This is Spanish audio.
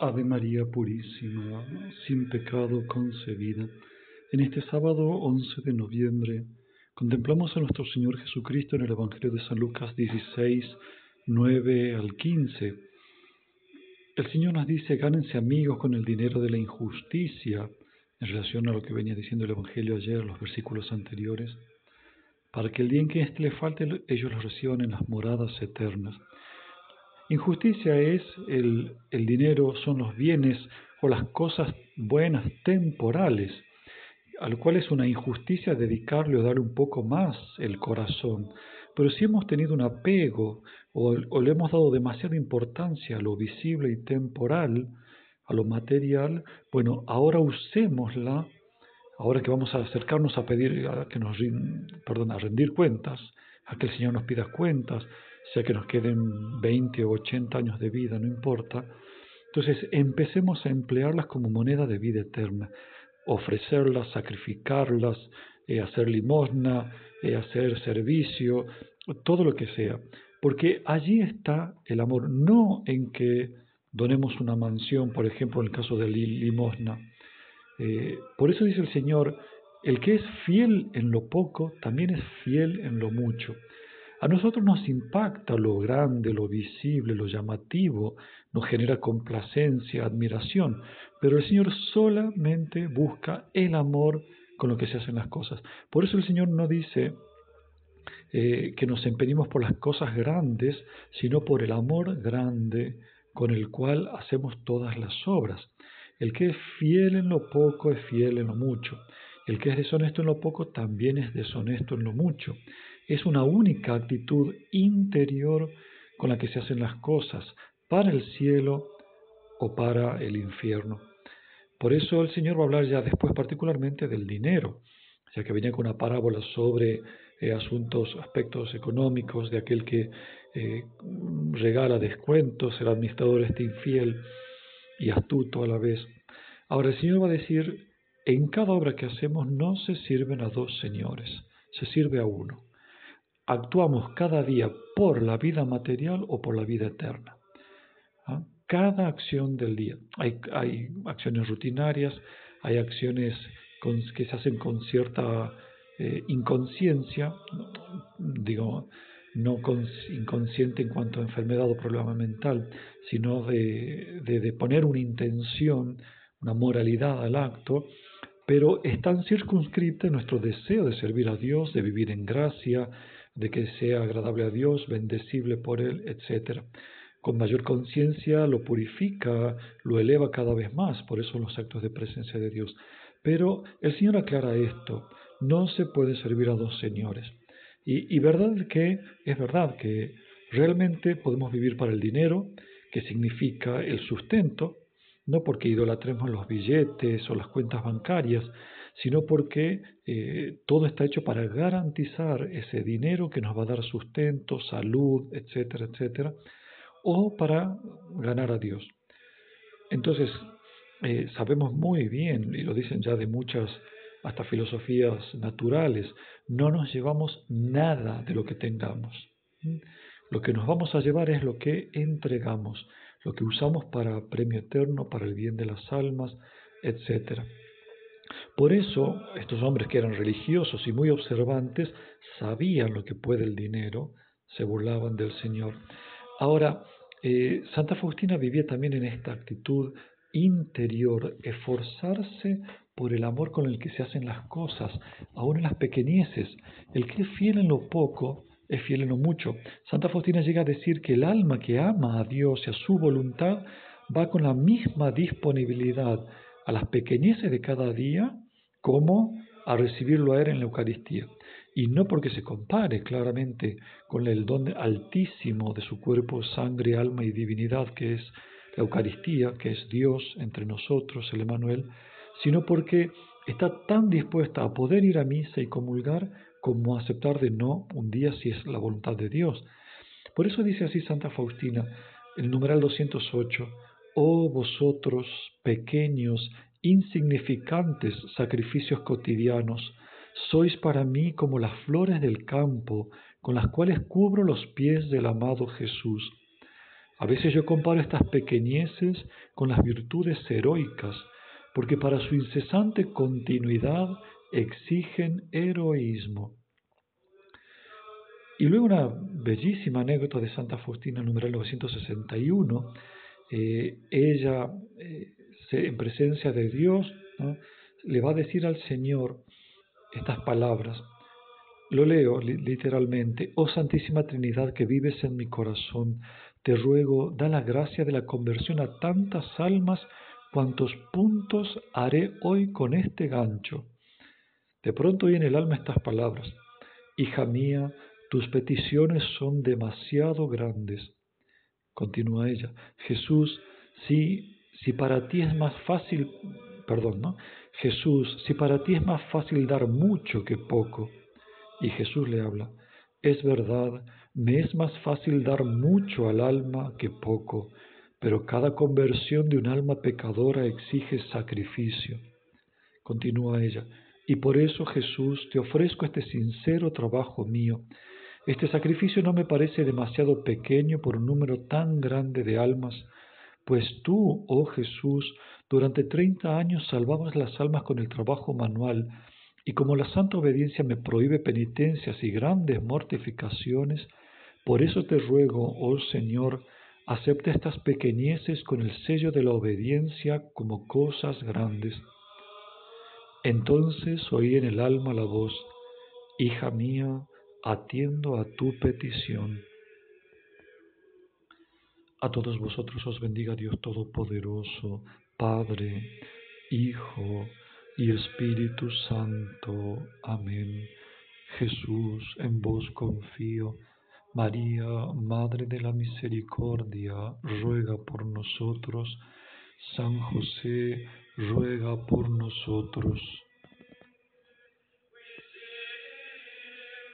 Ave María Purísima, sin pecado concebida. En este sábado 11 de noviembre contemplamos a nuestro Señor Jesucristo en el Evangelio de San Lucas 16, 9 al 15. El Señor nos dice: gánense amigos con el dinero de la injusticia, en relación a lo que venía diciendo el Evangelio ayer, los versículos anteriores, para que el día en que éste le falte, ellos lo reciban en las moradas eternas. Injusticia es el dinero, son los bienes o las cosas buenas temporales, a lo cual es una injusticia dedicarle o darle un poco más el corazón. Pero si hemos tenido un apego o le hemos dado demasiada importancia a lo visible y temporal, a lo material, bueno, ahora usémosla. Ahora que vamos a acercarnos a pedir, a rendir cuentas, a que el Señor nos pida cuentas, sea que nos queden 20 o 80 años de vida, no importa. Entonces empecemos a emplearlas como moneda de vida eterna, ofrecerlas, sacrificarlas, hacer limosna, hacer servicio, todo lo que sea. Porque allí está el amor, no en que donemos una mansión, por ejemplo, en el caso de limosna. Por eso dice el Señor: el que es fiel en lo poco, también es fiel en lo mucho. A nosotros nos impacta lo grande, lo visible, lo llamativo, nos genera complacencia, admiración, pero el Señor solamente busca el amor con lo que se hacen las cosas. Por eso el Señor no dice que nos empeñemos por las cosas grandes, sino por el amor grande con el cual hacemos todas las obras. El que es fiel en lo poco es fiel en lo mucho. El que es deshonesto en lo poco también es deshonesto en lo mucho. Es una única actitud interior con la que se hacen las cosas, para el cielo o para el infierno. Por eso el Señor va a hablar ya después particularmente del dinero, ya que venía con una parábola sobre aspectos económicos, de aquel que regala descuentos, el administrador infiel y astuto a la vez. Ahora el Señor va a decir: en cada obra que hacemos no se sirven a dos señores, se sirve a uno. Actuamos cada día por la vida material o por la vida eterna. ¿Ah? Cada acción del día. Hay acciones rutinarias, hay acciones que se hacen con cierta inconsciencia, no inconsciente en cuanto a enfermedad o problema mental, sino de poner una intención, una moralidad al acto, pero están circunscritas en nuestro deseo de servir a Dios, de vivir en gracia, de que sea agradable a Dios, bendecible por Él, etc. Con mayor conciencia lo purifica, lo eleva cada vez más, por eso los actos de presencia de Dios. Pero el Señor aclara esto: no se puede servir a dos señores. Y es verdad que realmente podemos vivir para el dinero, que significa el sustento, no porque idolatremos los billetes o las cuentas bancarias, sino porque todo está hecho para garantizar ese dinero que nos va a dar sustento, salud, etcétera, etcétera, o para ganar a Dios. Entonces, sabemos muy bien, y lo dicen ya de muchas, hasta filosofías naturales, no nos llevamos nada de lo que tengamos. Lo que nos vamos a llevar es lo que entregamos, lo que usamos para premio eterno, para el bien de las almas, etc. Por eso, estos hombres que eran religiosos y muy observantes, sabían lo que puede el dinero, se burlaban del Señor. Ahora, Santa Faustina vivía también en esta actitud interior, esforzarse por el amor con el que se hacen las cosas, aún en las pequeñeces. El que es fiel en lo poco es fiel en lo mucho. Santa Faustina llega a decir que el alma que ama a Dios y a su voluntad va con la misma disponibilidad a las pequeñeces de cada día como a recibirlo a Él en la Eucaristía. Y no porque se compare claramente con el don altísimo de su cuerpo, sangre, alma y divinidad, que es la Eucaristía, que es Dios entre nosotros, el Emmanuel, sino porque está tan dispuesta a poder ir a misa y comulgar como a aceptar de no un día si es la voluntad de Dios. Por eso dice así Santa Faustina, el numeral 208: oh vosotros pequeños, insignificantes sacrificios cotidianos, sois para mí como las flores del campo con las cuales cubro los pies del amado Jesús. A veces yo comparo estas pequeñeces con las virtudes heroicas, porque para su incesante continuidad exigen heroísmo. Y luego una bellísima anécdota de Santa Faustina, numeral 961. Ella, en presencia de Dios, ¿no?, le va a decir al Señor estas palabras. Lo leo literalmente: Oh Santísima Trinidad que vives en mi corazón, te ruego, da la gracia de la conversión a tantas almas cuantos puntos haré hoy con este gancho. De pronto oí en el alma estas palabras: Hija mía, tus peticiones son demasiado grandes. Continúa ella: Jesús, si para ti es más fácil, Jesús, si para ti es más fácil dar mucho que poco. Y Jesús le habla: es verdad, me es más fácil dar mucho al alma que poco, pero cada conversión de un alma pecadora exige sacrificio. Continúa ella: y por eso, Jesús, te ofrezco este sincero trabajo mío. Este sacrificio no me parece demasiado pequeño por un número tan grande de almas, pues tú, oh Jesús, durante 30 años salvabas las almas con el trabajo manual, y como la santa obediencia me prohíbe penitencias y grandes mortificaciones, por eso te ruego, oh Señor, acepta estas pequeñeces con el sello de la obediencia como cosas grandes. Entonces oí en el alma la voz: Hija mía, atiendo a tu petición. A todos vosotros os bendiga Dios Todopoderoso, Padre, Hijo y Espíritu Santo. Amén. Jesús, en vos confío. María, Madre de la Misericordia, ruega por nosotros. San José, ruega por nosotros.